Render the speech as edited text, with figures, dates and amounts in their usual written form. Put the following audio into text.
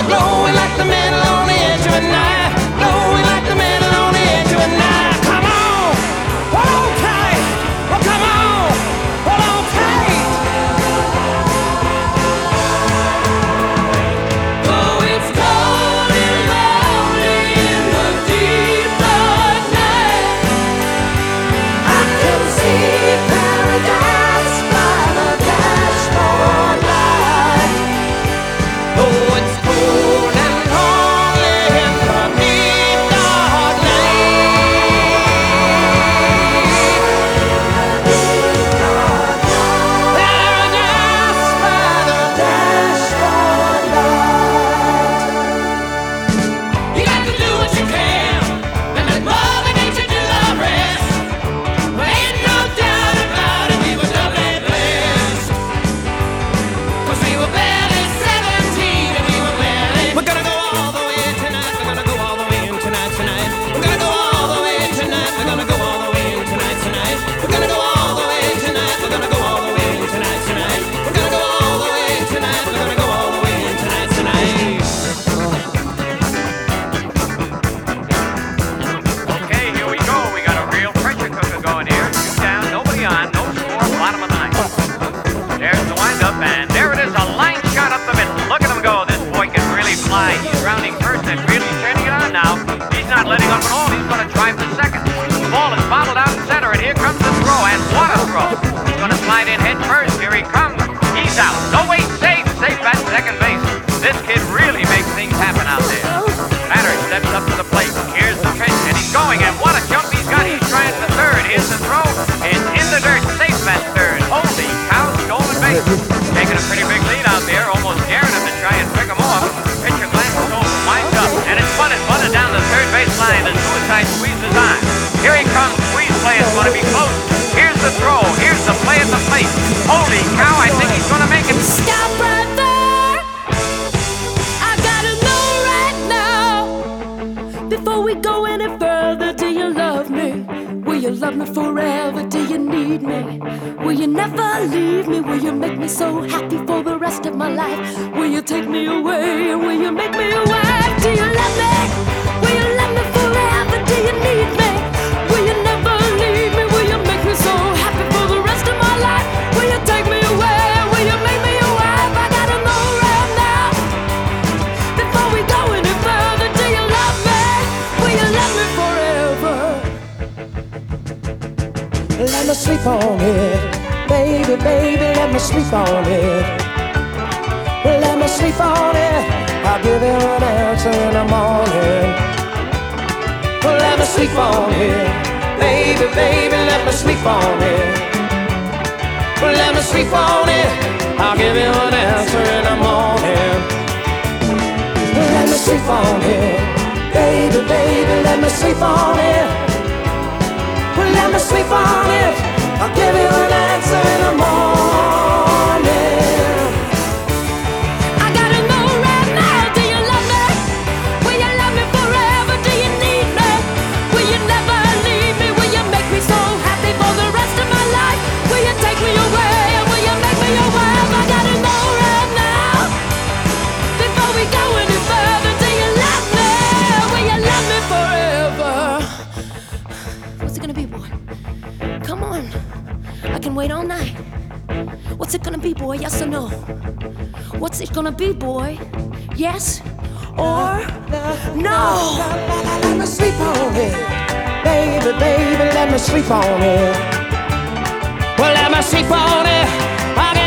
glowing like the metal on the edge of a knife, glowing like the metal on the edge of a knife. Come on, hold on tight. Oh, come on, hold on tight. Oh, it's cold and lonely in the deep dark night. I can see paradise by the dashboard light. Oh, it's cold and lonely in the deep dark night. Paradise by the dashboard light. You got to do what you can, and let Mother Nature do the rest. But ain't no doubt about it, we were doubly blessed. 'Cause we were barely 17 and we were barely. We're gonna go all the way tonight, we're gonna go all the way in tonight. We're gonna go all the way tonight, we're gonna go all the way in tonight. We're gonna go all the way tonight, we're gonna go all the way in tonight. We're gonna go all the way tonight, we're gonna go all the way in tonight. Okay, here we go. We got a real pressure cooker going here. Two down, nobody on, no score, bottom of the ninth. There's the windup, and there it is, a line shot up the middle. Look at him go. This boy can really fly. He's rounding first and really turning it on now. He's not letting up at all. He's going to drive the second. The ball is bottled out in center, and here comes the throw, and what a throw. He's going to slide in head first. Here he comes. He's out. No, wait, safe at second base. This kid really makes things happen out there. Batter steps up to the plate. Here's the pitch, and he's going, and what a jump he's got. He's trying for third. Here's the throw. It's in the dirt. Safe at third. Holy cow, stolen base. Taking a pretty big lead out there, almost daring him to try and pick him off. Pitcher glances over, winds up, and it's bunted down the third base line. The suicide squeeze is on. Here he comes. Squeeze play is going to be close. Here's the throw. Here's the play at the plate. Holy cow, I think he's going to make it. Stop right there. I gotta know right now. Before we go any further, do you love me? Will you love me forever? Do you need me? Will you never leave me? Will you make me so happy for the rest of my life? Will you take me away? And will you make me your wife? Do you love me? Will you love me forever? Do you need me? Will you never leave me? Will you make me so happy for the rest of my life? Will you take me away? Will you make me your wife? I gotta know right now. Before we go any further, do you love me? Will you love me forever? Let me sleep on it, baby, baby, let me sleep on it. Let me sleep on it, I'll give you an answer in the morning. Let me sleep on it, baby, baby, let me sleep on it. Let me sleep on it, I'll give you an answer in the morning. Let me sleep on it, baby, baby, let me sleep on it. Let me sleep on it, I'll give you an answer in the morning. I gotta know right now, do you love me? Will you love me forever? Do you need me? Will you never leave me? Will you make me so happy for the rest of my life? Will you take me away? And will you make me your wife? I gotta know right now. Before we go any further, do you love me? Will you love me forever? What's it gonna be, boy? Come on, I can wait all night. What's it gonna be, boy? Yes or no? What's it gonna be, boy? Yes or no? Let me sleep on it, baby, baby, let me sleep on it. Well, let me sleep on it.